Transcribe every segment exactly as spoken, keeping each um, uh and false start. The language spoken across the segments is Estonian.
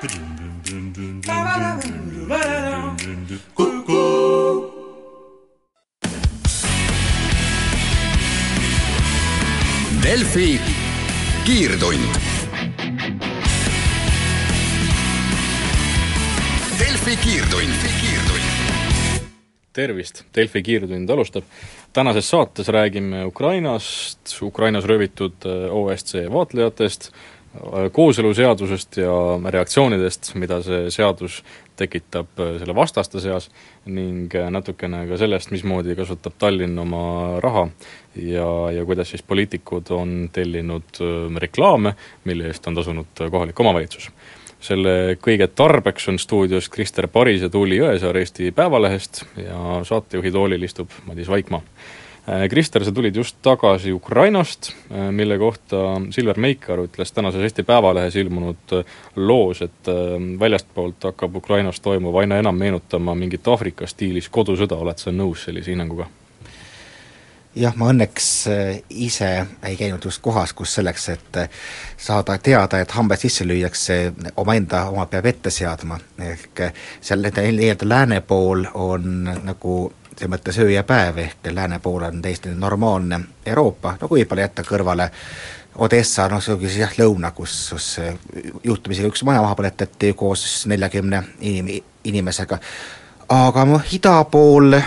Delfi kiirtund. Delfi kiirtund. Tervist, Delfi kiirtund alustab. Tänases saates räägime Ukrainast, Ukrainas röövitud O S C vaatlejatest, kooseluseadusest ja reaktsioonidest, mida see seadus tekitab selle vastaste seas ning natukene ka sellest, mismoodi kasutab Tallinn oma raha ja, ja kuidas siis poliitikud on tellinud reklaame, mille eest on tasunud kohalik omavalitsus. Selle kõige tarbeks on stuudios Krister Paris ja Tuuli Jõesaar Eesti Päevalehest ja saatejuhi toolil istub Madis Vaikmaa. Krister, sa tulid just tagasi Ukrainast, mille kohta Silver Meikar ütles tänases Eesti Päevalehes ilmunud loos, et väljastpoolt hakkab Ukrainas toimuv aina enam meenutama mingit Aafrika stiilis kodusõda. Oled sa nõus sellise hinnanguga? Jah, ma õnneks ise ei käinud just kohas, kus selleks, et saada teada, et hambed sisse lüüakse, oma enda oma peab ette seadma. Ehk seal nii-öelda lääne pool on nagu see mõttes öö ja päev, ehk lääne pool on täiesti normaalne Euroopa, no kui võib-olla jätta kõrvale Odessa, no see ongi siis jah lõuna, kus, kus juhtumisega üks maja maha põletati koos neljakümne inim, inimesega. Aga no, ida pool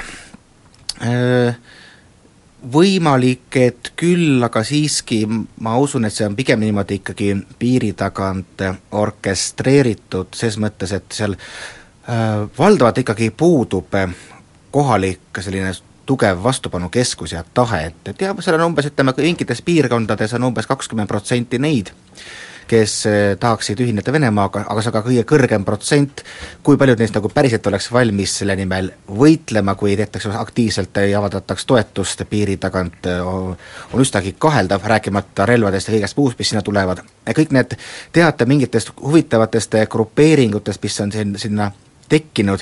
öö, võimalik, et küll, aga siiski ma usun, et see on pigem niimoodi ikkagi piiri tagant orkestreeritud, ses mõttes, et seal äh, valdavalt ikkagi puudub kohalik selline tugev vastupanukeskus ja tahe, et ja seal on umbes, ütleme, mingites piirkondades on umbes kakskümmend protsenti neid, kes tahaksid ühineda Venemaaga, aga see on ka kõige kõrgem protsent, kui paljud neist nagu päriselt oleks valmis selle nimel võitlema, kui tehtakse aktiivselt ja avaldataks toetust piiri tagant, on üstagi kaheldav, rääkimata relvadest ja kõigest muust, mis sinna tulevad. Ja kõik need teate mingitest huvitavatest grupeeringutest, mis on siin, sinna tekkinud,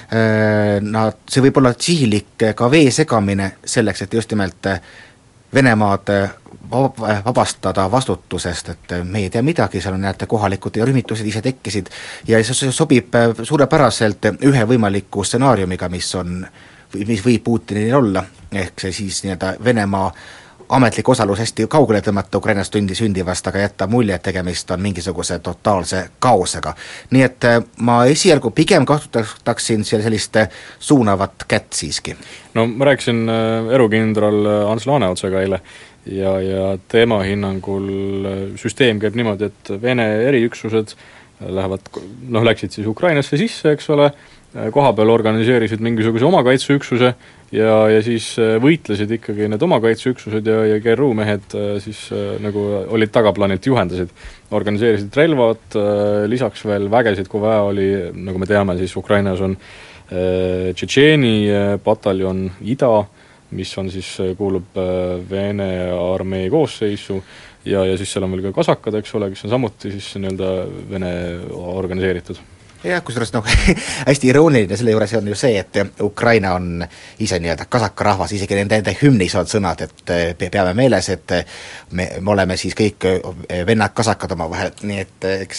nad, see võib olla sihilik ka vee segamine selleks, et just nimelt Venemaad vabastada vastutusest, et me ei tea midagi, seal on näete kohalikud ja rühmitused ise tekkisid ja see sobib suurepäraselt ühe võimaliku stsenaariumiga, mis on, mis võib Putinil olla, ehk see siis nii-öelda Venemaa ametlik osalus hästi kaugele tõmmata Ukrainas tundi sündivast, aga jätta mulje, et tegemist on mingisuguse totaalse kaosega. Nii et ma esialgu pigem kahtutaksin sellist suunavat kätt siiski. No ma rääkisin erukindral Ants Laaneotsaga eile ja, ja teema hinnangul süsteem käib niimoodi, et Vene eriüksused lähevad, noh, läksid siis Ukrainasse sisse, eks ole, koha peal organiseerisid mingisuguse oma kaitseüksuse ja, ja siis võitlesid ikkagi need oma kaitseüksused ja, ja G R U mehed siis nagu olid tagaplaanilt juhendasid, organiseerisid relvad, lisaks veel vägesid, kui vaja oli, nagu me teame, siis Ukrainas on Tšetšeeni pataljon Ida, mis on siis, kuulub Vene armee koosseisu ja, ja siis seal on veel ka kasakad, eks ole, kes on samuti siis nii-öelda Vene organiseeritud. Jah, kusjuures noh, hästi irooniline selle juures on ju see, et Ukraina on ise nii-öelda kasaka rahvas, isegi nende, nende hümnis on sõnad, et peame meeles, et me, me oleme siis kõik vennad kasakad oma vahel, nii et eks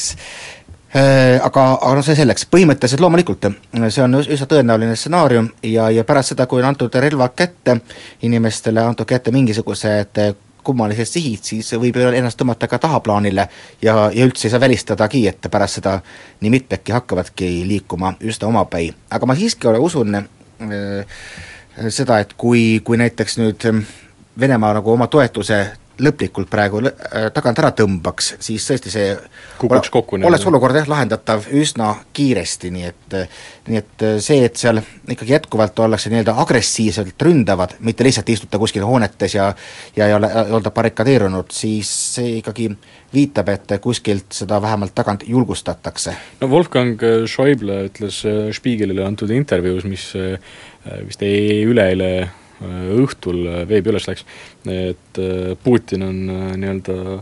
äh, aga, aga no see selleks, põhimõtteliselt loomulikult see on üsna tõenäoline stsenaarium ja, ja pärast seda, kui on antud relva kätte, inimestele antud kätte mingisugused kummalised sihid, siis võib ennast tõmmata ka tahaplaanile ja, ja üldse ei saa välistadagi, et pärast seda nii mitmedki hakkavadki liikuma üsna omapäi. Aga ma siiski usun äh, seda, et kui, kui näiteks nüüd Venemaa nagu oma toetuse lõplikult praegu tagant ära tõmbaks, siis tõesti see kukuks kokku, oleks olukord jah lahendatav üsna kiiresti, nii et, nii et see, et seal ikkagi jätkuvalt ollakse nii-öelda agressiivselt ründavad, mitte lihtsalt istuta kuskil hoonetes ja, ja ei ole, olda barrikadeerunud, siis see ikkagi viitab, et kuskilt seda vähemalt tagant julgustatakse. No Wolfgang Schäuble ütles Spiegelile antud intervjuus, mis vist ei üleeile õhtul veebi üles läks, et Putin on nii-öelda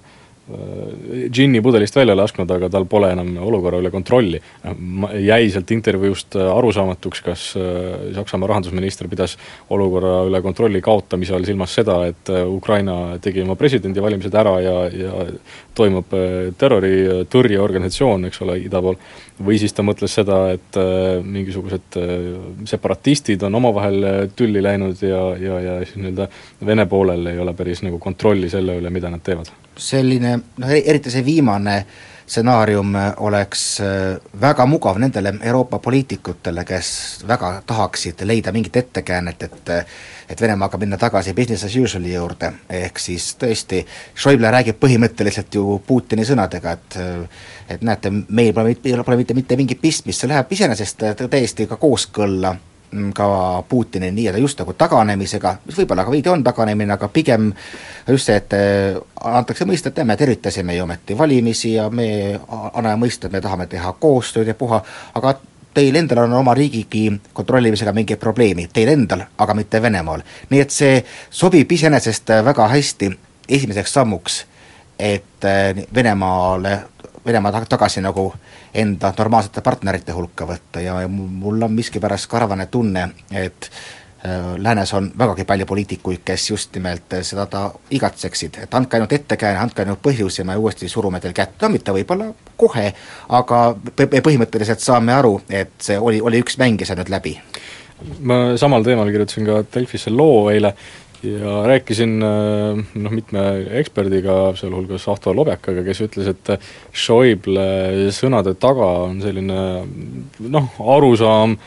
džinni pudelist välja lasknud, aga tal pole enam olukorra üle kontrolli. Jäi sealt intervjuust arusaamatuks, kas Saksamaa rahandusminister pidas olukorra üle kontrolli kaotamise all silmas seda, et Ukraina tegi oma presidendi valimised ära ja, ja toimub terroritõrjeorganisatsioon, eks ole, ida pool, või siis ta mõtles seda, et mingisugused separatistid on omavahel tülli läinud ja, ja, ja siis nii-öelda Vene poolel ei ole päris nagu kontrolli selle üle, mida nad teevad. Selline, noh, eriti see viimane stsenaarium oleks väga mugav nendele Euroopa poliitikutele, kes väga tahaksid leida mingit ettekäänet, et et Venemaa hakkab minna tagasi business as usual'i juurde, ehk siis tõesti Schäuble räägib põhimõtteliselt ju Putini sõnadega, et et näete, meil pole, pole mitte, mitte mingit pistmist, see läheb iseenesest täiesti ka kooskõlla ka Putini nii-öelda just nagu taganemisega, mis võib-olla ka veidi on taganemine, aga pigem just see, et antakse mõista, et me tervitasime ju ometi valimisi ja me anname mõista, et me tahame teha koostööd ja puha, aga teil endal on oma riigigi kontrollimisega mingi probleemi, teil endal, aga mitte Venemaal. Nii et see sobib iseenesest väga hästi esimeseks sammuks, et Venemaale Venemaa tagasi nagu enda normaalsete partnerite hulka võtta ja mul on miskipärast karvane tunne, et läänes on vägagi palju poliitikuid, kes just nimelt seda ta igatseksid, et andke ainult ettekääne, andke ainult põhjus ja me uuesti surume teil kätt, no mitte võib-olla kohe, aga põhimõtteliselt saame aru, et see oli, oli üks mäng ja see nüüd läbi. Ma samal teemal kirjutasin ka Delfisse loo eile ja rääkisin noh, mitme eksperdiga, sealhulgas Ahto Lobjakaga, kes ütles, et Schäuble sõnade taga on selline noh, arusaam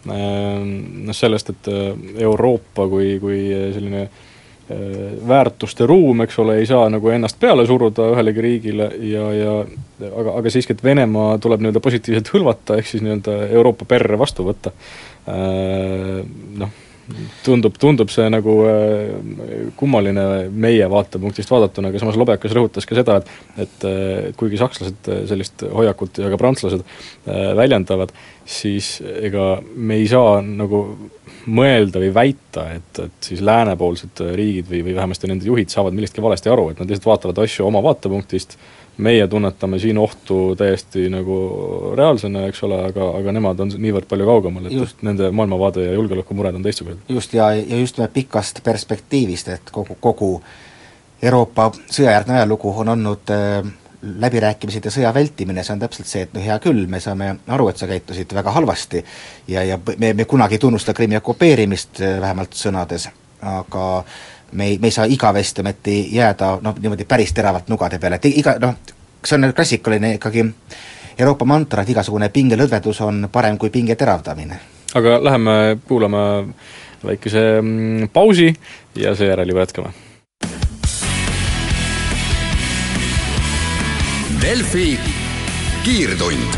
noh, sellest, et Euroopa kui, kui selline väärtuste ruum, eks ole, ei saa nagu ennast peale suruda ühelegi riigile ja, ja aga, aga siiski, et Venemaa tuleb nii-öelda positiivselt hõlvata, ehk siis nii-öelda Euroopa perre vastu võtta. Noh, tundub, tundub see nagu kummaline meie vaatepunktist vaadatuna, aga samas Lobjakas rõhutas ka seda, et, et, et kuigi sakslased sellist hoiakut ja ka prantslased väljendavad, siis ega me ei saa nagu mõelda või väita, et, et siis läänepoolsed riigid või, või vähemasti nende juhid saavad millestki valesti aru, et nad lihtsalt vaatavad asju oma vaatepunktist, meie tunnetame siin ohtu täiesti nagu reaalsena, eks ole, aga, aga nemad on niivõrd palju kaugemal, et just nende maailmavaade ja julgeolekumured on teistsugused. Just, ja, ja just pikast perspektiivist, et kogu, kogu Euroopa sõjajärgne ajalugu on olnud äh, läbirääkimised ja sõja vältimine, see on täpselt see, et no hea küll, me saame aru, et sa käitusid väga halvasti ja, ja me, me kunagi ei tunnusta Krimmi okupeerimist vähemalt sõnades, aga me ei, me ei saa igavesti ometi jääda noh, niimoodi päris teravalt nugade peale, et iga, noh, see on klassikaline ikkagi Euroopa mantra, et igasugune pingelõdvedus on parem kui pinge teravdamine. Aga läheme kuulame väikese pausi ja seejärel juba jätkame. Delfi kiirtund.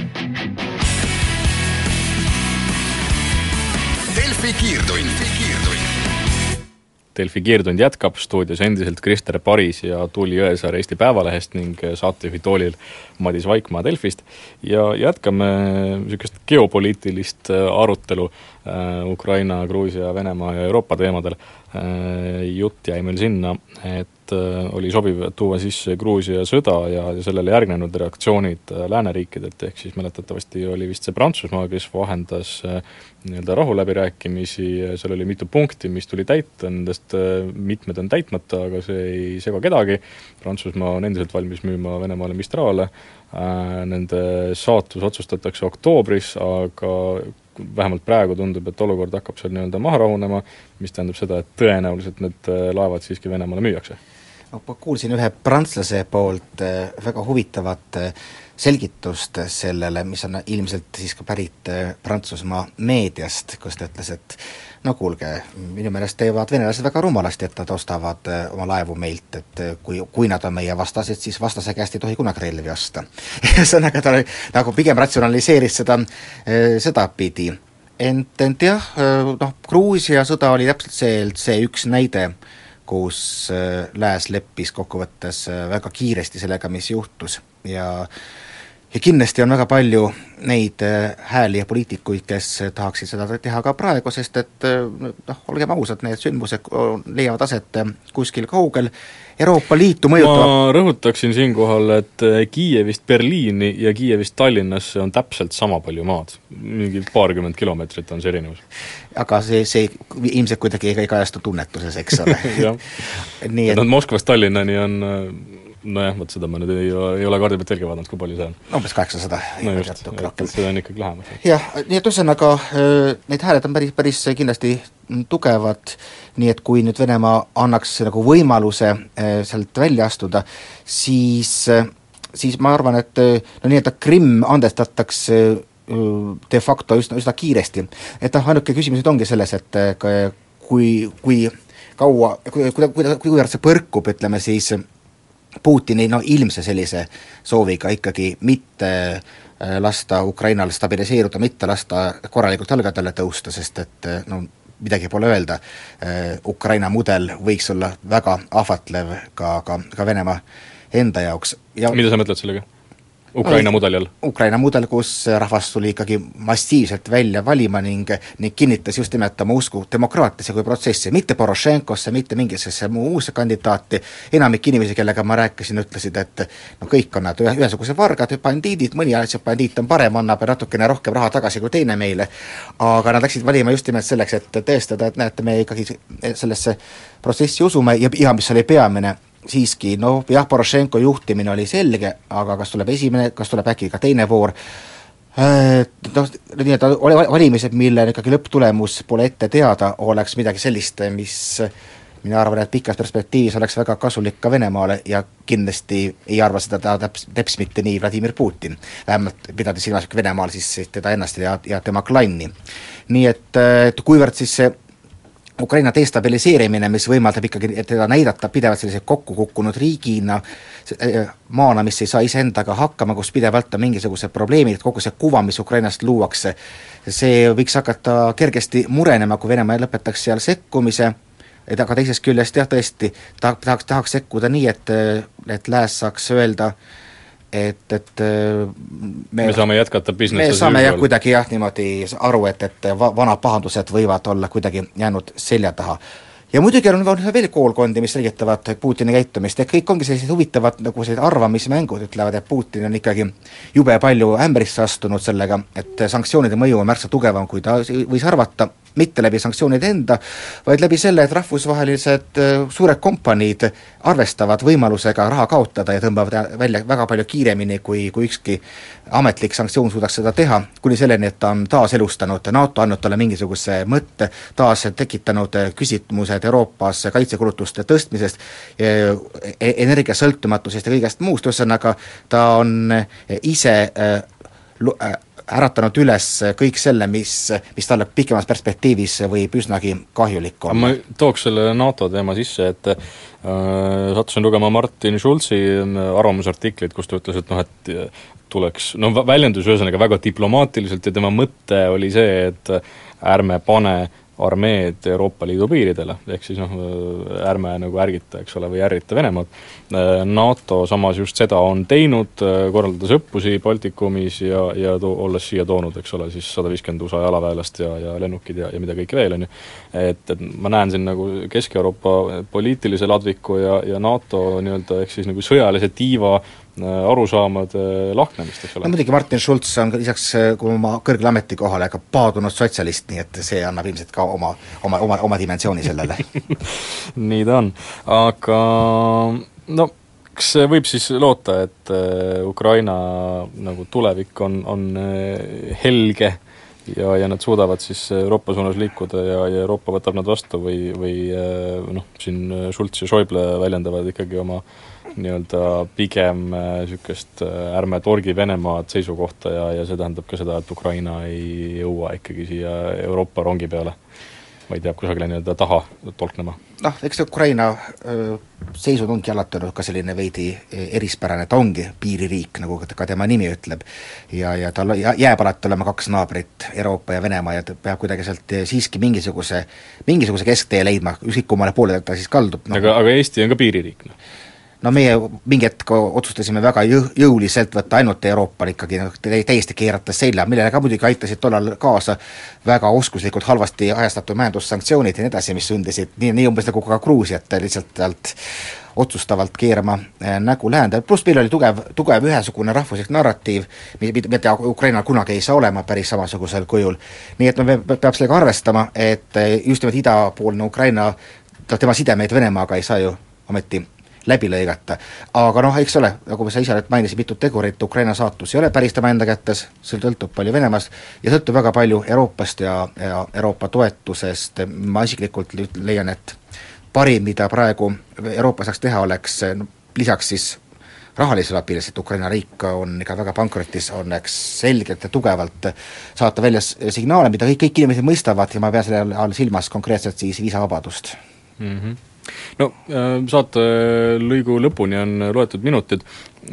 Delfi kiirtund. Delfi kiirtund jätkab, stuudios endiselt Krister Paris ja Tuuli Jõesaar Eesti Päevalehest ning saatejuhi toolil Madis Vaikmaa Delfist ja jätkame niisugust geopoliitilist arutelu äh, Ukraina, Gruusia, Venemaa ja Euroopa teemadel. Äh, jutt jäi meil sinna, et äh, oli sobiv tuua sisse Gruusia sõda ja, ja sellele järgnenud reaktsioonid äh, lääneriikidelt, ehk siis mäletatavasti oli vist see Prantsusmaa, kes vahendas äh, nii-öelda rahuläbirääkimisi, seal oli mitu punkti, mis tuli täita, nendest äh, mitmed on täitmata, aga see ei sega kedagi. Prantsusmaa on endiselt valmis müüma Venemaale Mistrale, äh, nende saatus otsustatakse oktoobris, aga vähemalt praegu tundub, et olukord hakkab seal nii-öelda maha rahunema, mis tähendab seda, et tõenäoliselt need laevad siiski Venemaale müüakse. No, ma kuulsin ühe prantslase poolt väga huvitavat selgitust sellele, mis on ilmselt siis ka pärit Prantsusmaa meediast, kus ta ütles, et no kuulge, minu meelest teevad venelased väga rumalasti, et nad ostavad oma laevu meilt, et kui, kui nad on meie vastased, siis vastase käest ei tohi kunagi relvi osta. Sõnaga ta nagu pigem ratsionaliseeris seda, seda pidi. Ent, ent jah, noh, Gruusia sõda oli täpselt see, see üks näide, kus lääs leppis kokkuvõttes väga kiiresti sellega, mis juhtus ja ja kindlasti on väga palju neid hääli ja poliitikuid, kes tahaksid seda teha ka praegu, sest et noh, olgem ausad, need sündmused leiavad aset kuskil kaugel, Euroopa Liitu mõjutava ma rõhutaksin siinkohal, et Kiievist Berliini ja Kiievist Tallinnasse on täpselt sama palju maad. Mingi paarkümmend kilomeetrit on see erinevus. Aga see, see ilmselt kuidagi ei kajastu tunnetuses, eks ole. Nii et, et Moskvast Tallinnani on nojah, võt seda ma nüüd ei, ei ole kaardi pealt telge vaadanud, kui palju see on. Umbes kaheksasada. No just, et seda on ikkagi lähemas. Jah, nii et ühesõnaga need hääled on päris, päris kindlasti tugevad, nii et kui nüüd Venemaa annaks nagu võimaluse sealt välja astuda, siis, siis ma arvan, et no nii, et Krimm andestatakse de facto üsna, üsna kiiresti. Et ainuke küsimus ongi selles, et kui, kui kaua, kui, kui, kui, kui see põrkub, ütleme siis Putini no ilmse sellise sooviga ikkagi mitte lasta Ukrainal stabiliseeruda, mitte lasta korralikult jalgadele tõusta, sest et no midagi pole öelda, Ukraina mudel võiks olla väga ahvatlev ka, ka, ka Venemaa enda jaoks. Ja mida sa mõtled sellega? Ukraina mudel jälle? Ukraina mudel, kus rahvas tuli ikkagi massiivselt välja valima ning, ning kinnitas just nimelt oma usku demokraatiasse kui protsessi, mitte Poroshenkosse, mitte mingisesse muusse kandidaati. Enamik inimesi, kellega ma rääkisin, ütlesid, et no kõik on nad ühesuguse vargad, bandiidid, mõni asjad bandiit on parem, annab natukene rohkem raha tagasi kui teine meile, aga nad läksid valima just nimelt selleks, et tõestada, et näete, me ikkagi sellesse protsessi usume ja, ja mis oli peamine, siiski, no jah, Poroshenko juhtimine oli selge, aga kas tuleb esimene, kas tuleb äkki ka teine voor, noh, nii et valimised, mille ikkagi lõpptulemus pole ette teada, oleks midagi sellist, mis mina arvan, et pikas perspektiivis oleks väga kasulik ka Venemaale ja kindlasti ei arva seda ta täps, täps mitte nii Vladimir Putin, vähemalt pidades silmas Venemaal siis teda ennast ja, ja tema klanni. Nii et, et kuivõrd siis see Ukraina destabiliseerimine, mis võimaldab ikkagi teda näidata pidevalt sellise kokku kukkunud riigina, maana, mis ei saa iseendaga hakkama, kus pidevalt on mingisugused probleemid, kogu see kuva, mis Ukrainast luuakse, see võiks hakata kergesti murenema, kui Venemaa lõpetaks seal sekkumise, et aga teisest küljest jah, tõesti tahaks, tahaks sekkuda nii, et, et lääs saaks öelda, et, et me, me saame jätkata business me saame jah, kuidagi jah, niimoodi aru, et, et vanad pahandused võivad olla kuidagi jäänud selja taha. Ja muidugi on veel koolkondi, mis selgitavad Putini käitumist, et kõik ongi sellised huvitavad nagu sellised arvamismängud, ütlevad, et Putin on ikkagi jube palju ämbrisse astunud sellega, et sanktsioonide mõju on märksa tugevam, kui ta võis arvata, mitte läbi sanktsioonide enda, vaid läbi selle, et rahvusvahelised suured kompaniid arvestavad võimalusega raha kaotada ja tõmbavad välja väga palju kiiremini, kui, kui ükski ametlik sanktsioon suudaks seda teha, kuni selleni, et ta on taas elustanud NATO, andnud talle mingisuguse mõtte, taas tekitanud küsitmused Euroopas kaitsekulutuste tõstmisest, energiasõltumatusest ja kõigest muust, ühesõnaga ta on ise äratanud üles kõik selle, mis, mis talle pikemas perspektiivis võib üsnagi kahjulik olla. Ma tooks selle NATO teema sisse, et äh, sattusin lugema Martin Schulzi arvamusartiklit, kus ta ütles, et noh, et tuleks, no väljendus ühesõnaga väga diplomaatiliselt ja tema mõte oli see, et ärme pane armeed Euroopa Liidu piiridele, ehk siis noh, ärme nagu ärgita, eks ole, või ärrita Venemaad. NATO samas just seda on teinud, korraldades õppusi Baltikumis ja, ja to, olles siia toonud, eks ole, siis sada viiskümmend U S A jalaväelast ja, ja lennukid ja, ja mida kõike veel on ju. Et, et ma näen siin nagu Kesk-Euroopa poliitilise ladviku ja, ja NATO nii-öelda, ehk siis nagu sõjalise tiiva arusaamade lahknemist, eks ole. No muidugi Martin Schulz on lisaks kui oma kõrgele ametikohale ka paadunud sotsialist, nii et see annab ilmselt ka oma, oma, oma, oma dimensiooni sellele. Nii ta on, aga no kas võib siis loota, et Ukraina nagu tulevik on, on helge ja, ja nad suudavad siis Euroopa suunas liikuda ja, ja Euroopa võtab nad vastu või, või noh, siin Schulz ja Schäuble väljendavad ikkagi oma nii-öelda pigem niisugust ärme torgi Venemaad seisukohta ja, ja see tähendab ka seda, et Ukraina ei jõua ikkagi siia Euroopa rongi peale, vaid jääb kusagile nii-öelda taha tolknema. Noh, eks Ukraina öö, seisud ongi alati olnud ka selline veidi erispärane, ta ongi piiririik, nagu ka tema nimi ütleb, ja, ja tal jääb alati olema kaks naabrit, Euroopa ja Venemaa, ja ta peab kuidagi sealt siiski mingisuguse, mingisuguse kesktee leidma, ükskõik kummale poole ta siis kaldub. No. Aga, aga Eesti on ka piiririik, noh? no meie mingi hetk otsustasime väga jõu, jõuliselt võtta ainult Euroopal ikkagi no, täiesti keerata selja, millele ka muidugi aitasid tollal kaasa väga oskuslikult halvasti ajastatud majandussanktsioonid ja nii edasi, mis sundisid nii, nii umbes nagu ka Gruusiat lihtsalt talt otsustavalt keerama nägu läände, pluss meil oli tugev, tugev ühesugune rahvuslik narratiiv, mida Ukraina kunagi ei saa olema päris samasugusel kujul. Nii et me peab sellega arvestama, et just nimelt idapoolne Ukraina, tema sidemeid Venemaaga ei saa ju ometi läbi lõigata. Aga noh, eks ole, nagu sa ise mainisid mitut tegurit, Ukraina saatus ei ole päris tema enda kätes, see sõltub palju Venemaast ja sõltub väga palju Euroopast ja, ja Euroopa toetusest. Ma isiklikult leian, et parim, mida praegu Euroopa saaks teha, oleks no, lisaks siis rahalisele abiles, et Ukraina riik on ikka väga pankrotis, oleks selgelt ja tugevalt saata välja signaale, mida kõik, kõik inimesed mõistavad ja ma pean selle all silmas konkreetselt siis viisavabadust. Mm-hmm. No saate lõigu lõpuni on loetud minutid,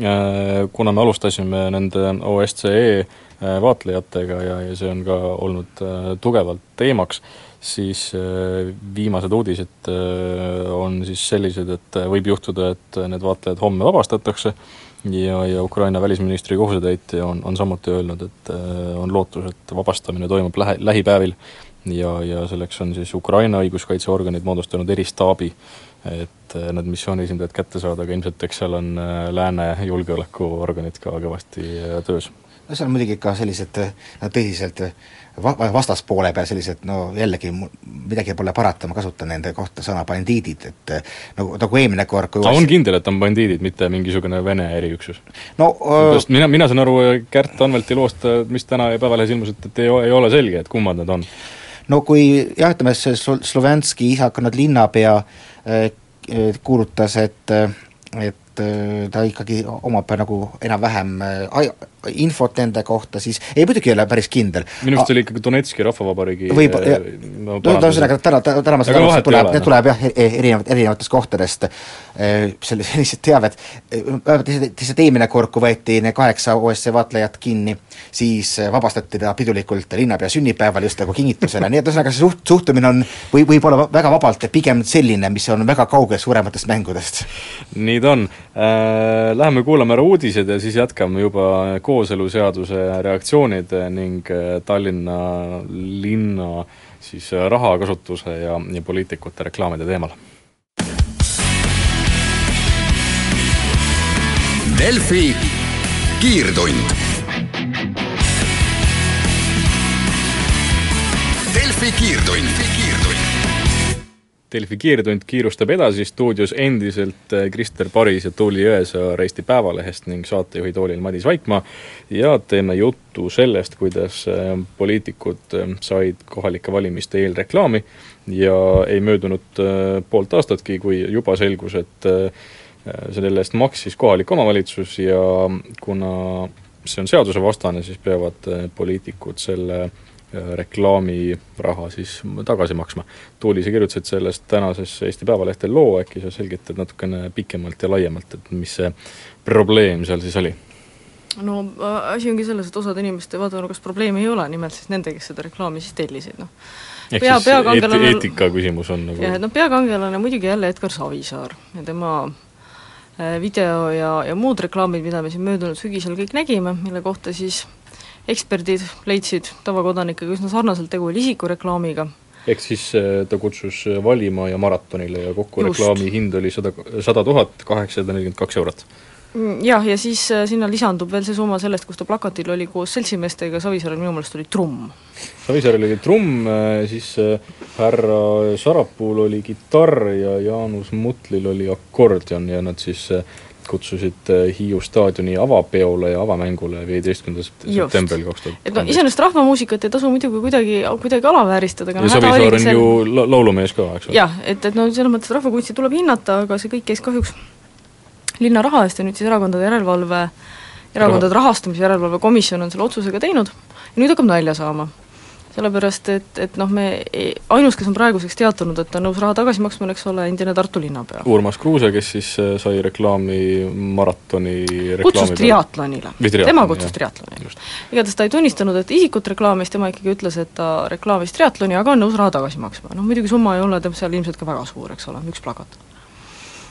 kuna me alustasime nende O S C E vaatlejatega ja, ja see on ka olnud tugevalt teemaks, siis viimased uudised on siis sellised, et võib juhtuda, et need vaatlejad homme vabastatakse ja, ja Ukraina välisministri kohusetäitja on, on samuti öelnud, et on lootus, et vabastamine toimub lähe, lähipäevil ja, ja selleks on siis Ukraina õiguskaitseorganid moodustanud eristaabi, et need missiooni esindajad kätte saada, aga ilmselt eks seal on lääne julgeolekuorganid ka kõvasti töös. No see on muidugi ka sellised no, tõsiselt vastaspoole peal sellised, no jällegi midagi pole parata, ma kasutan nende kohta sõna bandiidid, et nagu, nagu eelmine kord kui ta on kindel, et on bandiidid, mitte mingisugune Vene eriüksus. No, öö... mina, mina saan aru Kärt Anvelti loost, mis täna päevalehes ilmus, et, et ei, ei ole selge, et kummad need on. No kui jah, ütleme, see Slovenski isakonnad linnapea kuulutas, et, et ta ikkagi omab nagu enam-vähem infot nende kohta, siis ei muidugi ei ole päris kindel. Minu arust oli ikkagi Donetski rahvavabariigi võib, no, no ühesõnaga, täna, täna ma seda arvast, tuleb, need tuleb jah, erinevat, erinevatest kohtadest sellised teavet. Lihtsalt eelmine kord, kui võeti ne kaheksa O S C vaatlejat kinni, siis vabastati ta pidulikult linnapea sünnipäeval just nagu kingitusele, nii et ühesõnaga see suht, suhtumine on, või võib olla väga vabalt pigem selline, mis on väga kaugel suurematest mängudest. Nii ta on. Äh, läheme kuulame ära uudised ja siis jätkame juba kooseluseaduse reaktsioonid ning Tallinna linna siis rahakasutuse ja, ja poliitikute reklaamide teemal. Delfi kiirtund. Delfi kiirtund. Delfi kiirtund kiirustab edasi, stuudios endiselt Krister Paris ja Tuuli Jõesaar Eesti Päevalehest ning saatejuhi toolil Madis Vaikmaa ja teeme juttu sellest, kuidas poliitikud said kohalike valimiste eel reklaami ja ei möödunud poolt aastatki, kui juba selgus, et selle eest maksis kohalik omavalitsus ja kuna see on seaduse vastane, siis peavad poliitikud selle reklaamiraha siis tagasi maksma. Tuuli, sa kirjutasid sellest tänases Eesti Päevalehtel loo, äkki sa selgitad natukene pikemalt ja laiemalt, et mis see probleem seal siis oli? No asi ongi selles, et osad inimeste vaatavad, kas probleemi ei ole, nimelt siis nende, kes seda reklaami siis tellisid. No. Ehk Pea, siis peakangelane, eetika küsimus on nagu... Ja, no peakangelane muidugi jälle Edgar Savisaar ja tema video ja, ja muud reklaamid, mida me siin möödunud sügisel kõik nägime, mille kohta siis eksperdid leidsid tavakodanikega üsna sarnaselt tegu isikureklaamiga. Ehk siis ta kutsus valima ja maratonile ja kokku Just. Reklaami hind oli sada tuhat kaheksasada nelikümmend kaks eurot. Jah, ja siis sinna lisandub veel see summa sellest, kus ta plakatil oli koos seltsimeestega, Savisaarel minu meelest oli trumm. Savisaarel oli trumm, siis härra Sarapuul oli kitarr ja Jaanus Mutlil oli akordion ja nad siis kutsusid Hiiu staadioni avapeole ja avamängule viieteistkümnendal septembril kaks tuhat kolmteist. Et no iseenesest rahvamuusikat ei tasu muidugi kuidagi, kuidagi alavääristada. Ja Savisaar on seal... ju la- laulumees ka, eks? Jah, et, et no selles mõttes rahvakunsti tuleb hinnata, aga see kõik käis kahjuks linna raha eest ja nüüd siis erakondade järelevalve, erakondade Raha. rahastamise järelevalve komisjon on selle otsusega teinud ja nüüd hakkab nalja saama. Sellepärast, et, et noh, me ainus, kes on praeguseks teatanud, et ta nõus raha tagasi maksma, eks ole, endine Tartu linnapea. Urmas Kruuse, kes siis sai reklaami maratoni reklaami kutsus triatlonile. Tema kutsus triatlonile. Igatahes ta ei tunnistanud, et isikut reklaamis, tema ikkagi ütles, et ta reklaamis triatloni, aga on nõus raha tagasi maksma. Noh, muidugi summa ei ole seal ilmselt ka väga suur, eks ole, üks plakat.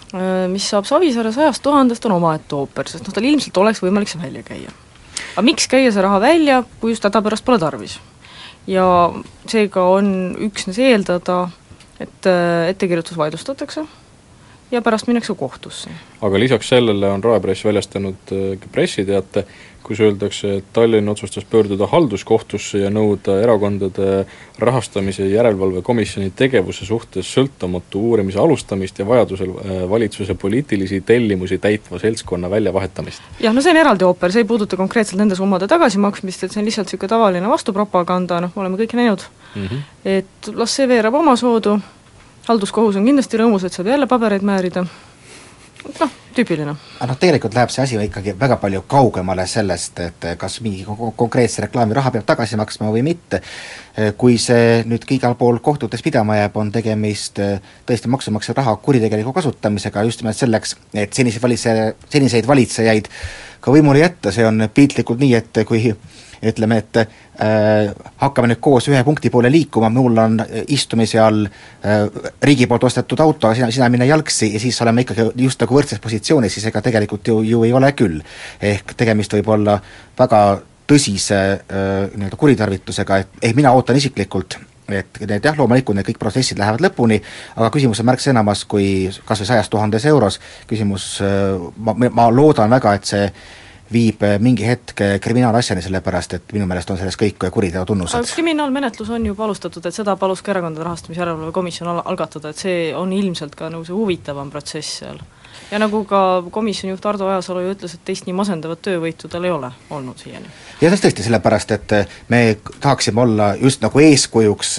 mis saab Savisaare sajast tuhandest, on omaette ooper, sest noh, tal ilmselt oleks võimalik see välja käia. aga miks käia see raha välja, kui just häda pärast pole tarvis? Ja seega on üksnes eeldada, et ettekirjutus vaidlustatakse ja pärast minnakse kohtusse. Aga lisaks sellele on Raepress väljastanud pressiteate, kus öeldakse, et Tallinn otsustas pöörduda halduskohtusse ja nõuda erakondade rahastamise järelevalvekomisjoni tegevuse suhtes sõltumatu uurimise alustamist ja vajadusel valitsuse poliitilisi tellimusi täitva seltskonna väljavahetamist. Jah, no see on eraldi ooper, see ei puuduta konkreetselt nende summade tagasimaksmist, et see on lihtsalt niisugune tavaline vastupropaganda, noh, oleme kõik näinud, mm -hmm. et las see veerab oma soodu, halduskohus on kindlasti rõõmus, et saab jälle pabereid määrida, noh, tüüpiline. Aga noh, tegelikult läheb see asi ikkagi väga palju kaugemale sellest, et kas mingi konkreetse reklaami raha peab tagasi maksma või mitte. Kui see nüüd igal pool kohtutes pidama jääb, on tegemist tõesti maksumaksja raha kuritegeliku kasutamisega just nimelt selleks, et seniseid valitse, seniseid valitsejaid ka võimule jätta. See on piltlikult nii, et kui ütleme, et äh, hakkame nüüd koos ühe punkti poole liikuma, mul on istumise all äh, riigi poolt ostetud auto, sina, sina mine jalgsi ja siis oleme ikkagi just nagu võrdses positsioonis, siis ega tegelikult ju, ju ei ole küll. Ehk tegemist võib olla väga tõsise äh, nii-öelda kuritarvitusega, et ehk mina ootan isiklikult, et need jah, loomulikult need kõik protsessid lähevad lõpuni, aga küsimus on märksa enamas kui kas või sajast tuhandes euros, küsimus, ma, ma loodan väga, et see viib mingi hetk kriminaalasjani, sellepärast et minu meelest on selles kõik kuriteo tunnused. Aga kriminaalmenetlus on juba alustatud, et seda palus ka erakondade rahastamise järelevalve komisjon al- algatada, et see on ilmselt ka nagu see huvitavam protsess seal. Ja nagu ka komisjoni juht Ardo Ajasalu ju ütles, et teist nii masendavat töövõitu tal ei ole olnud siiani. Ja tõesti, sellepärast, et me tahaksime olla just nagu eeskujuks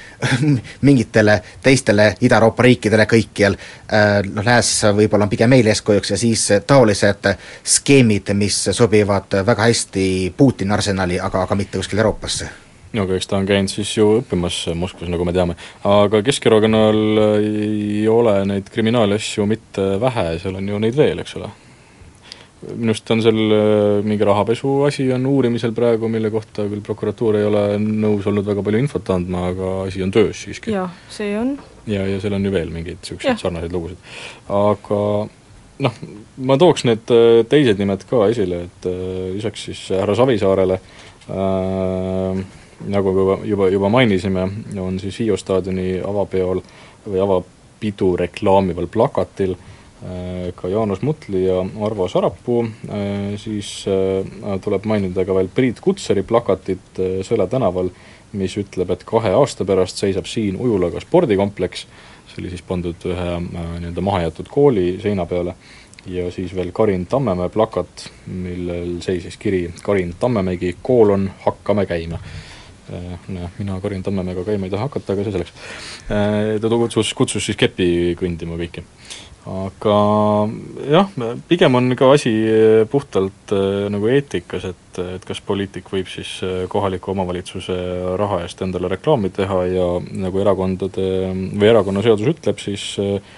mingitele teistele Ida-Euroopa riikidele kõikjal, noh, lääs võib-olla on pigem meil eeskujuks ja siis taolised skeemid, mis sobivad väga hästi Putini arsenali, aga, aga mitte kuskil Euroopasse. No aga eks ta on käinud siis ju õppimas Moskvas, nagu me teame. Aga Keskerakonnal ei ole neid kriminaalasju mitte vähe, seal on ju neid veel, eks ole. Minust on seal mingi rahapesu asi on uurimisel praegu, mille kohta küll prokuratuur ei ole nõus olnud väga palju infot andma, aga asi on töös siiski. Jah, see on. Ja, ja seal on ju veel mingid sellised sarnaseid lugusid. Aga noh, ma tooks need teised nimed ka esile, et lisaks siis härra Savisaarele äh, nagu juba, juba, juba mainisime, on siis Hiiu staadioni avapeol või avapidu reklaamival plakatil äh, ka Jaanus Mutli ja Arvo Sarapuu, äh, siis äh, tuleb mainida ka veel Priit Kutseri plakatit äh, Sõle tänaval, mis ütleb, et kahe aasta pärast seisab siin ujulaga spordikompleks, see oli siis pandud ühe äh, nii-öelda mahajätud kooli seina peale, ja siis veel Karin Tammemäe plakat, millel seisis kiri Karin Tammemägi, koolon, hakkame käima. No, mina Karin Tammemäega käima ei taha hakata, aga see selleks. Ta kutsus, kutsus siis kepi kõndima kõiki. Aga jah, pigem on ka asi puhtalt nagu eetikas, et, et kas poliitik võib siis kohaliku omavalitsuse raha eest endale reklaami teha ja nagu erakondade või erakonnaseadus ütleb, siis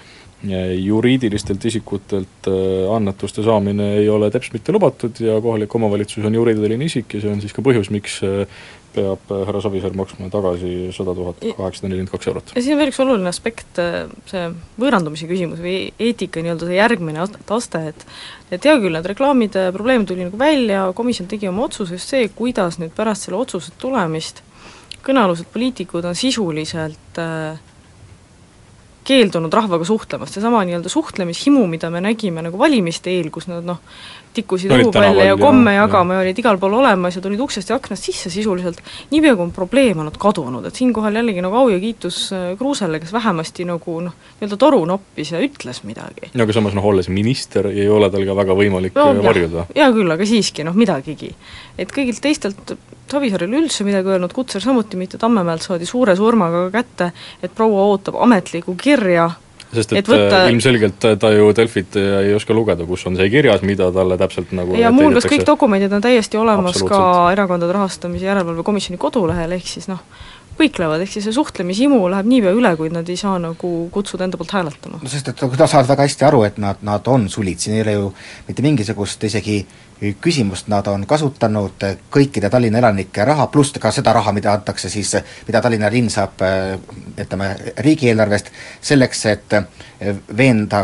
juriidilistelt isikutelt annetuste saamine ei ole täpselt mitte lubatud ja kohalik omavalitsus on juriidiline isik ja see on siis ka põhjus, miks peab härra Savisaar maksma tagasi sada tuhat kaheksasada nelikümmend kaks eurot. Ja siin on veel üks oluline aspekt, see võõrandumise küsimus või eetika nii-öelda see järgmine aste, et et hea küll, need reklaamide probleem tuli nagu välja, komisjon tegi oma otsuse, just see, kuidas nüüd pärast selle otsuse tulemist kõnealused poliitikud on sisuliselt äh, keeldunud rahvaga suhtlemast, see sama nii-öelda suhtlemishimu, mida me nägime nagu valimiste eel, kus nad noh, tikkusid õhu välja ja komme ja, jagama ja olid igal pool olemas ja tulid uksest ja aknast sisse sisuliselt, niipea kui on probleem olnud kadunud, et siinkohal jällegi nagu au ja kiitus Kruusele, kes vähemasti nagu noh, nii-öelda toru noppis ja ütles midagi. Ja aga samas noh, olles minister ei ole tal ka väga võimalik no, varjuda. Jaa küll, aga siiski noh, midagigi. Et kõigilt teistelt Savisaaril üldse midagi öelnud, Kutser samuti mitte, Tammemäelt saadi suure surmaga kätte, et proua ootab ametliku kirja, sest et, et võtta... ilmselgelt ta ju Delfit ei oska lugeda, kus on see kirjas, mida talle täpselt nagu ja muuhulgas kõik dokumendid on täiesti olemas ka erakondade rahastamise järelevalve komisjoni kodulehel, ehk siis noh, kõiklevad, ehk siis see suhtlemishimu läheb niipea üle, kuid nad ei saa nagu kutsuda enda poolt hääletama. No sest et nad saavad väga hästi aru, et nad, nad on sulid, siin ei ole ju mitte mingisugust isegi küsimust, nad on kasutanud kõikide Tallinna elanike raha, pluss ka seda raha, mida antakse siis, mida Tallinna linn saab ütleme, riigieelarvest, selleks, et veenda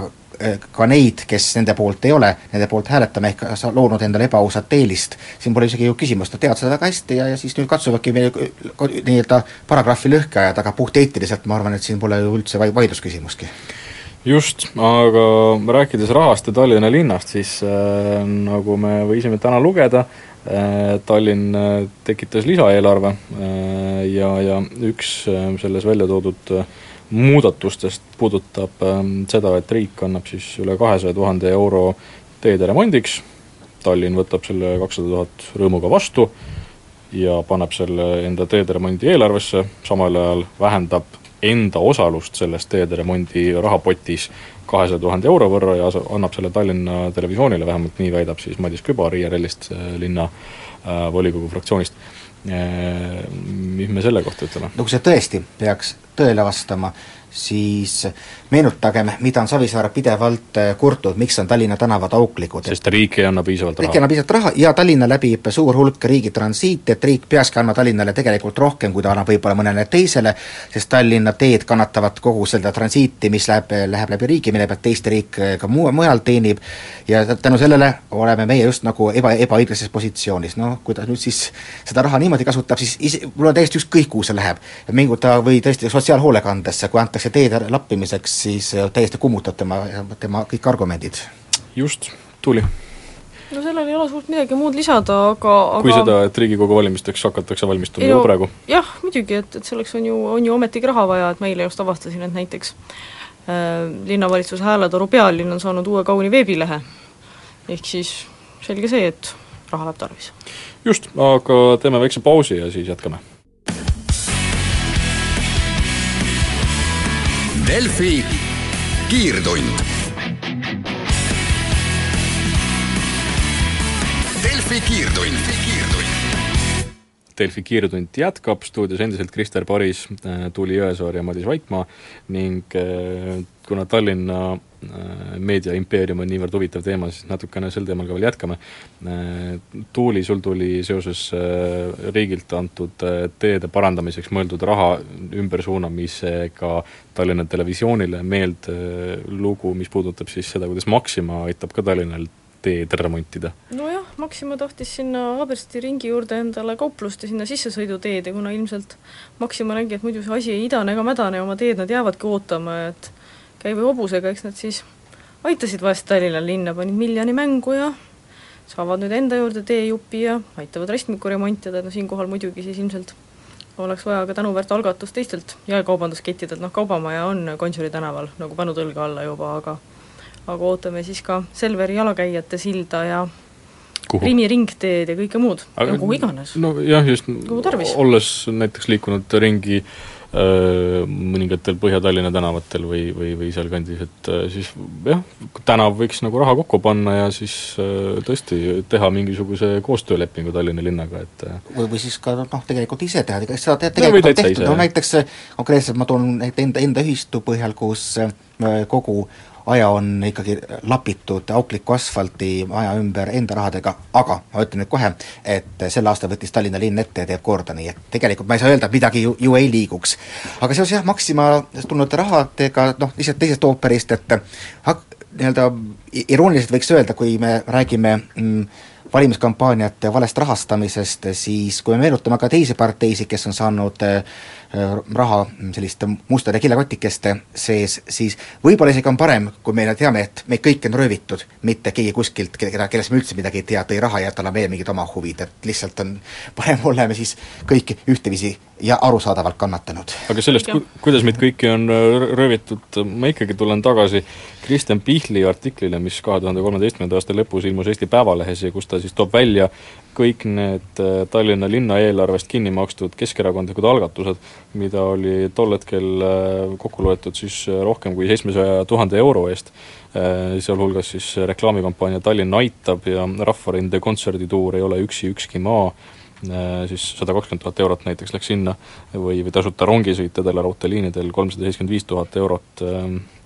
ka neid, kes nende poolt ei ole, nende poolt hääletame, ehk sa loonud endale ebaausat eelist, siin pole isegi ju küsimust, nad teavad seda väga hästi ja, ja siis nüüd katsuvadki meil nii-öelda paragrahvi lõhke ajada, aga puhteetiliselt ma arvan, et siin pole ju üldse vaidlusküsimustki. Just, aga rääkides rahast ja Tallinna linnast, siis äh, nagu me võisime täna lugeda, äh, Tallinn äh, tekitas lisaeelarve äh, ja, ja üks äh, selles välja toodud äh, muudatustest puudutab äh, seda, et riik annab siis üle kahesaja tuhande euro teede remondiks, Tallinn võtab selle kakssada tuhat rõõmuga vastu ja paneb selle enda teede remondi eelarvesse, samal ajal vähendab enda osalust selles teede remondi rahapotis kahesaja tuhande euro võrra ja annab selle Tallinna Televisioonile, vähemalt nii väidab siis Madis Kübar I R L-ist linna äh, volikogu fraktsioonist. Äh, mis me selle kohta ütleme? No kui see tõesti peaks tõele vastama, siis meenutagem, mida on Savisaar pidevalt kurtud, miks on Tallinna tänavad auklikud. Sest riik ei anna piisavalt raha. Riik ei anna piisavalt raha ja Tallinna läbib suur hulk riigi transiit, et riik peakski andma Tallinnale tegelikult rohkem, kui ta annab võib-olla mõnele teisele, sest Tallinna teed kannatavad kogu seda transiiti, mis läheb, läheb läbi riigi, mille pealt teiste riik ka muu, mujal teenib ja tänu sellele oleme meie just nagu eba, ebaõiglases positsioonis. No kui ta nüüd siis seda raha niimoodi kasutab, siis ise, mul on täiesti ükskõik, kuhu see läheb. Mingu ta või tõesti sotsiaalhoolekandesse, kui antakse see teede lappimiseks, siis täiesti kummutab tema, tema kõik argumendid. Just, Tuuli. No sellel ei ole suurt midagi muud lisada, aga, aga... kui seda, et Riigikogu valimisteks hakatakse valmistuma ju praegu? Jah, muidugi, et, et selleks on ju, on ju ometigi raha vaja, et meile just avastasin, et näiteks äh, linnavalitsuse Hääletoru pealinn on saanud uue kauni veebilehe. Ehk siis selge see, et raha läheb tarvis. Just, aga teeme väikse pausi ja siis jätkame. Delfi kiirtund. Delfi kiirtund. Delfi kiirtund jätkab, stuudios endiselt Krister Paris, Tuuli Jõesaar ja Madis Vaikmaa ning kuna Tallinna meediaimpeerium on niivõrd huvitav teema, siis natukene sel teemal ka veel jätkame. Tuuli, sul tuli seoses riigilt antud teede parandamiseks mõeldud raha ümbersuunamisega Tallinna Televisioonile meeld lugu, mis puudutab siis seda, kuidas Maxima aitab ka Tallinnal teed remontida. No jah, Maxima tahtis sinna Haabersti ringi juurde endale kauplust ja sinna sissesõiduteed ja kuna ilmselt Maxima nägi, et muidu see asi ei idane ega mädane ja oma teed nad jäävadki ootama, et käive hobusega, eks nad siis aitasid vahest Tallinna linna, panid miljoni mängu ja saavad nüüd enda juurde teejupi ja aitavad restmiku remontida, et no siinkohal muidugi siis ilmselt oleks vaja ka tänuväärt algatust teistelt jaekaubanduskettidelt, noh Kaubamaja on Gonsiori tänaval nagu panu tõlga alla juba, aga aga ootame siis ka Selveri jalakäijate silda ja Kuhu? Riimi ringteed ja kõike muud, aga, ja kuhu iganes. No jah, just olles näiteks liikunud ringi äh, mõningatel Põhja-Tallinna tänavatel või, või, või seal kandis, et äh, siis jah, tänav võiks nagu raha kokku panna ja siis äh, tõesti teha mingisuguse koostöölepingu Tallinna linnaga, et äh, või, või siis ka noh, tegelikult ise teha, seda tegelikult no, on tehtud, no näiteks konkreetselt ma toon enda, enda ühistu põhjal, kus äh, kogu aja on ikkagi lapitud aukliku asfalti maja ümber enda rahadega, aga ma ütlen nüüd kohe, et sel aastal võttis Tallinna linn ette ja teeb korda, nii et tegelikult ma ei saa öelda, et midagi ju, ju ei liiguks. Aga seoses jah, Maxima tulnud rahadega, noh, lihtsalt teisest ooperist, et hak, nii-öelda irooniliselt võiks öelda, kui me räägime mm, valimiskampaaniate valest rahastamisest, siis kui me meenutame ka teisi parteisi, kes on saanud äh, raha selliste mustade kilekotikeste sees, siis võib-olla isegi on parem, kui me teame, et meid kõik on röövitud, mitte keegi kuskilt, keda, kellest me üldse midagi ei tea, tõi raha ja tal on veel mingid oma huvid, et lihtsalt on parem oleme siis kõik ühtevisi ja arusaadavalt kannatanud. Aga sellest, ku, kuidas meid kõiki on röövitud, ma ikkagi tulen tagasi Kristjan Pihli artiklile, mis kahe tuhande kolmeteistkümnenda aasta lõpus ilmus Eesti Päevalehes ja kus ta siis toob välja kõik need Tallinna linna eelarvest kinni makstud keskerakondlikud algatused, mida oli tol hetkel kokku loetud siis rohkem kui seitsmesaja tuhande euro eest, sealhulgas siis reklaamikampaania Tallinn aitab ja Rahvarinde kontserdituur Ei ole üksi ükski maa, siis sada kakskümmend tuhat eurot näiteks läks sinna või, või tasuta rongisõit Edela raudteeliinidel kolmsada seitsekümmend viis tuhat eurot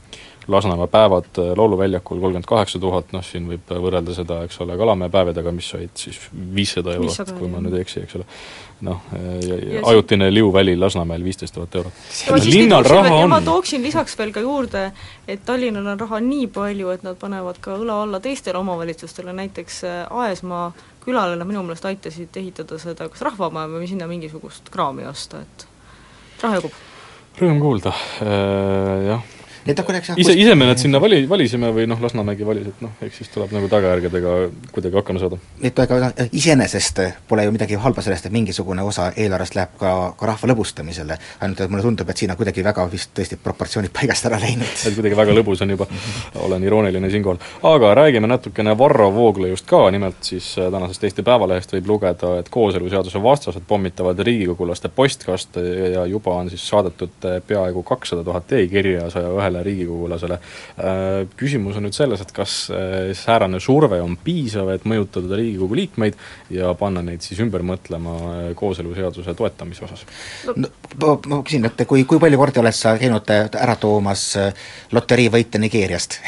Lasnamäe päevad lauluväljakul kolmkümmend kaheksa tuhat, noh siin võib võrrelda seda, eks ole, Kalamäe päevedega, mis olid siis viissada eurot, viissada, kui ma nüüd ei eksi, eks ole. Noh, ajutine liuväli Lasnamäel viisteist tuhat eurot. Linnal raha on. Ma tooksin lisaks veel ka juurde, et Tallinnal on raha nii palju, et nad panevad ka õla alla teistele omavalitsustele, näiteks Aesmaa külale minu meelest aitasid ehitada seda kas rahvamaja või sinna mingisugust kraami osta, et raha jagub. Rõõm kuulda, äh, jah. Ise, ise me nad sinna vali, valisime või noh, Lasnamägi valis, et noh, eks siis tuleb nagu tagajärgedega kuidagi hakkama saada. Et ega iseenesest pole ju midagi halba sellest, et mingisugune osa eelarvest läheb ka, ka rahva lõbustamisele, ainult et mulle tundub, et siin on kuidagi väga vist tõesti proportsioonid paigast ära läinud. Et kuidagi väga lõbus on juba, olen irooniline siinkohal. Aga räägime natukene Varro Vooglaiust ka, nimelt siis tänasest Eesti Päevalehest võib lugeda, et kooseluseaduse vastased pommitavad riigikogulaste postkaste ja juba on siis saadetud peaaegu kakssada tuhat e-kirja saja ühele riigikogulasele. Küsimus on nüüd selles, et kas säärane surve on piisav, et mõjutada Riigikogu liikmeid ja panna neid siis ümber mõtlema kooseluseaduse toetamise osas? No, ma küsin, et kui, kui palju kordi oled sa käinud ära toomas loteriivõite Nigeeriast?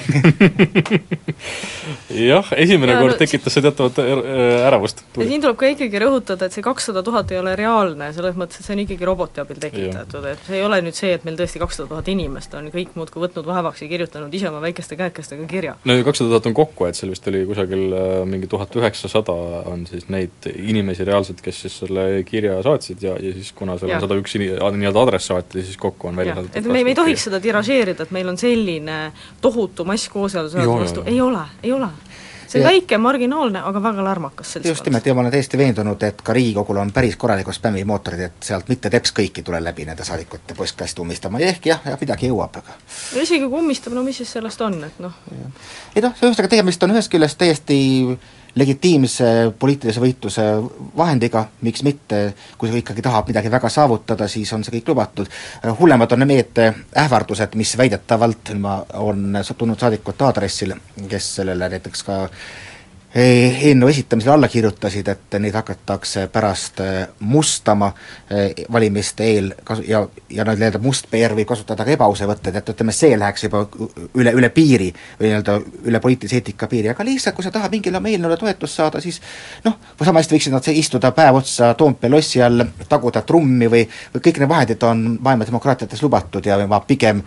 Jah, esimene ja, kord no, tekitas see teatavat äravust. Ja siin tuleb ka ikkagi rõhutada, et see kakssada tuhat ei ole reaalne, selles mõttes, et see on ikkagi roboti abil tekitatud, et see ei ole nüüd see, et meil tõesti kakssada tuhat inimest on kõik muudkui võtnud vaevaks ja kirjutanud ise oma väikeste käekestega kirja. No kakssada tuhat on kokku, et seal vist oli kusagil mingi tuhat üheksasada on siis neid inimesi reaalselt, kes siis selle kirja saatsid ja, ja siis kuna seal ja. on sada üks nii-öelda adressaati, siis kokku on välja saadud. Et me, me ei tohiks seda tiražeerida, et meil on selline tohutu mass kooseluseaduse vastu, ei ole, ei ole. See on ja. väike, marginaalne, aga väga lärmakas seltskond. Just nimelt, ja ma olen täiesti veendunud, et ka Riigikogul on päris korralikud spämmimootorid, et sealt mitte teps kõiki tule läbi nende saadikute postkast ummistama, ja ehk jah, ja midagi jõuab, aga ja isegi kui ummistab, no mis siis sellest on, et noh ei noh, see ühesõnaga tegemist on ühest küljest täiesti legitiimse poliitilise võitluse vahendiga, miks mitte, kui see ikkagi tahab midagi väga saavutada, siis on see kõik lubatud. Hullemad on need ähvardused, mis väidetavalt on tulnud saadikute aadressil, kes sellele näiteks ka eelnõu esitamisele alla kirjutasid, et neid hakatakse pärast mustama valimiste eel ja, ja nii-öelda must P R võib kasutada ka ebaausa võtted, et ütleme, see läheks juba üle, üle piiri või nii-öelda üle poliitilise eetika piiri, aga lihtsalt, kui sa tahad mingile oma eelnõule toetust saada, siis noh, või sama hästi võiksid nad istuda päev otsa Toompea lossi all, taguda trummi või, või kõik need vahendid on maailma demokraatiates lubatud ja ma pigem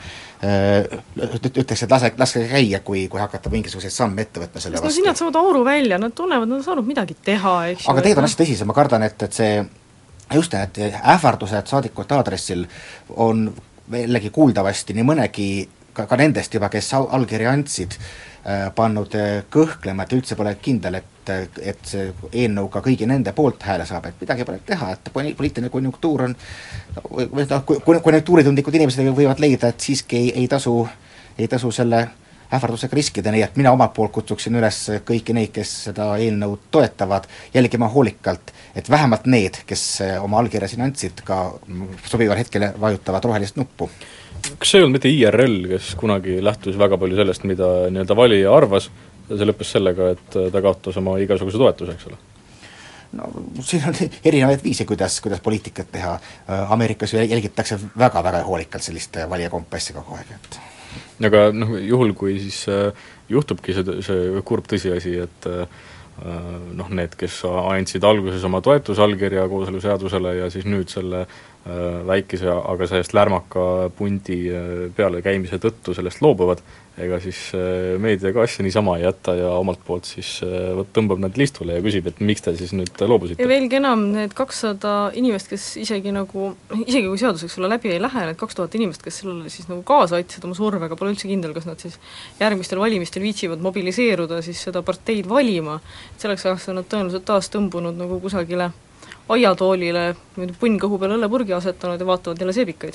ütleks, et lase, laske käia, kui, kui hakata mingisuguseid samme ette võtma selle vastu. No siin nad saavad auru välja, nad tunnevad, nad on saanud midagi teha, eks aga tegelikult on hästi tõsise, ma kardan, et, et see just need ähvardused saadikute aadressil on jällegi kuuldavasti nii mõnegi, ka, ka nendest juba, kes allkirja andsid, pannud kõhklema, et üldse pole kindel, et, et see eelnõu ka kõigi nende poolt hääle saab, et midagi pole teha, et poliitiline konjunktuur on või noh, konjunktuuritundlikud inimesed võivad leida, et siiski ei, ei tasu, ei tasu selle ähvardusega riskida, nii et mina omalt poolt kutsuksin üles kõiki neid, kes seda eelnõu toetavad, jälgima hoolikalt, et vähemalt need, kes oma allkirja siin andsid, ka sobival hetkel vajutavad rohelist nuppu. Kas see ei olnud mitte I R L, kes kunagi lähtus väga palju sellest, mida nii-öelda valija arvas, ja see lõppes sellega, et ta kaotas oma igasuguse toetuse, eks ole? No siin on erinevaid viise, kuidas, kuidas poliitikat teha. Ameerikas jälgitakse väga-väga hoolikalt sellist valijakompassi kogu aeg, et aga noh, juhul kui siis juhtubki see, see kurb tõsiasi, et noh, need, kes andsid alguses oma toetusallkirja kooseluseadusele ja siis nüüd selle väikese, aga sellest lärmaka pundi peale käimise tõttu sellest loobuvad, ega siis meedia ka asja niisama ei jätta ja omalt poolt siis võt, tõmbab nad listule ja küsib, et miks te siis nüüd loobusite. Ja veelgi enam, need kakssada inimest, kes isegi nagu, isegi kui seaduseks sulle läbi ei lähe, need kaks tuhat inimest, kes sellele siis nagu kaasa aitasid oma survega, pole üldse kindel, kas nad siis järgmistel valimistel viitsivad mobiliseeruda siis seda parteid valima, selleks ajaks on nad tõenäoliselt taas tõmbunud nagu kusagile aiatoolile, punn kõhu peale õllepurgi asetanud ja vaatavad jälle seebikaid.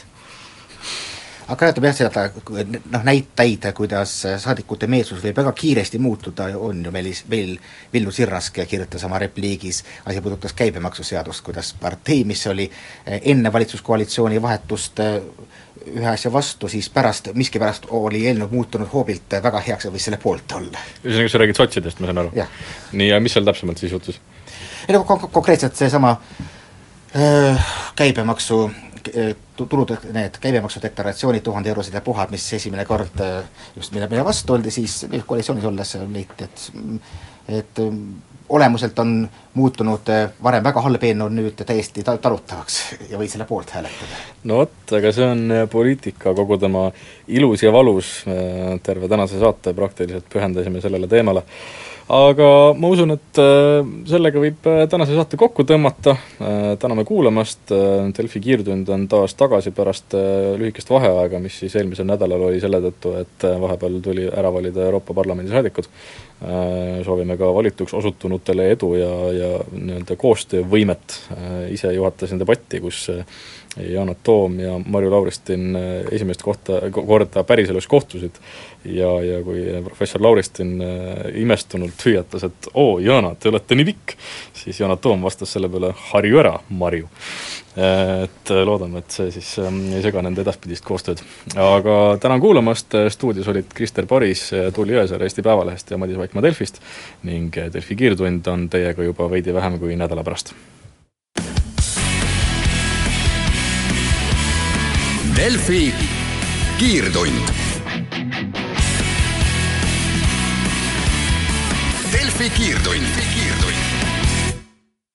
Aga näitab jah seda, noh, näitaid, kuidas saadikute meelsus võib väga kiiresti muutuda, on ju meil, meil Villu Sirrask kirjutas oma repliigis, asi puudutas käibemaksuseadust, kuidas partei, mis oli enne valitsuskoalitsiooni vahetust ühe asja vastu, siis pärast, miski pärast oli eelnõu muutunud hoobilt väga heaks ja võis selle poolt olla. Ühesõnaga, sa räägid sotsidest, ma saan aru? Nii, ja mis seal täpsemalt siis juhtus? Ei, no, kon- konkreetselt see sama öö, käibemaksu tulud, need käibemaksudeklaratsioonid, tuhande eurosed ja puhad, mis esimene kord just mille meile vastu oldi, siis koalitsioonis olles leiti, et et olemuselt on muutunud varem väga halb eelnõu nüüd täiesti talutavaks ja võid selle poolt hääletada. No vot, aga see on poliitika kogu tema ilus ja valus, terve tänase saate praktiliselt pühendasime sellele teemale. Aga ma usun, et sellega võib tänase saate kokku tõmmata, täname kuulamast, Delfi kiirtund on taas tagasi pärast lühikest vaheaega, mis siis eelmisel nädalal oli selle tõttu, et vahepeal tuli ära valida Euroopa Parlamendi saadikud. Soovime ka valituks osutunutele edu ja, ja nii-öelda koostöövõimet. Ise juhatasin debatti, kus Yana Toom ja Marju Lauristin esimest kohta, korda päriselus kohtusid ja, ja kui professor Lauristin imestunult hüüatas, et oo, Yana, te olete nii pikk, siis Yana Toom vastas selle peale, harju ära, Marju. Et loodame, et see siis ei sega nende edaspidist koostööd. Aga tänan kuulamast, stuudios olid Krister Paris, Tuuli Jõesaar Eesti Päevalehest ja Madis Vaikmaa Delfist ning Delfi kiirtund on teiega juba veidi vähem kui nädala pärast. Delfi kiirtund. Delfi kiirtund. Kiirtund.